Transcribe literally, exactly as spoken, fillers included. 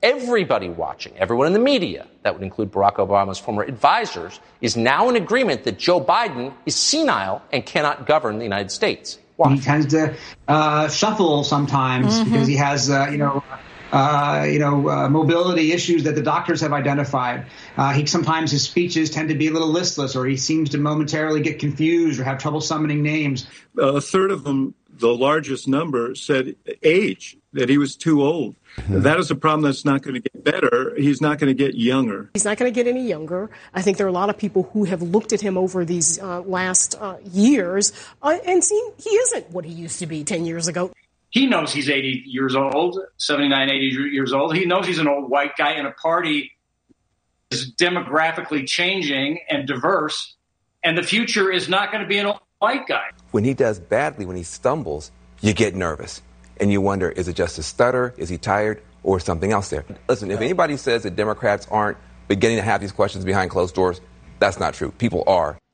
Everybody watching, everyone in the media, that would include Barack Obama's former advisors, is now in agreement that Joe Biden is senile and cannot govern the United States. Why? He tends to uh, shuffle sometimes mm-hmm. because he has, uh, you know, uh, you know, uh, mobility issues that the doctors have identified. Uh, he sometimes his speeches tend to be a little listless, or he seems to momentarily get confused or have trouble summoning names. A third of them, the largest number, said age, that he was too old. Mm-hmm. That is a problem that's not going to get better. He's not going to get younger. He's not going to get any younger. I think there are a lot of people who have looked at him over these uh, last uh, years uh, and seen he isn't what he used to be ten years ago. He knows he's eighty years old, seventy-nine, eighty years old. He knows he's an old white guy in a party that is demographically changing and diverse, and the future is not going to be an old white guy. When he does badly, when he stumbles, you get nervous. And you wonder, is it just a stutter? Is he tired? Or something else there? Listen, if anybody says that Democrats aren't beginning to have these questions behind closed doors, that's not true. People are.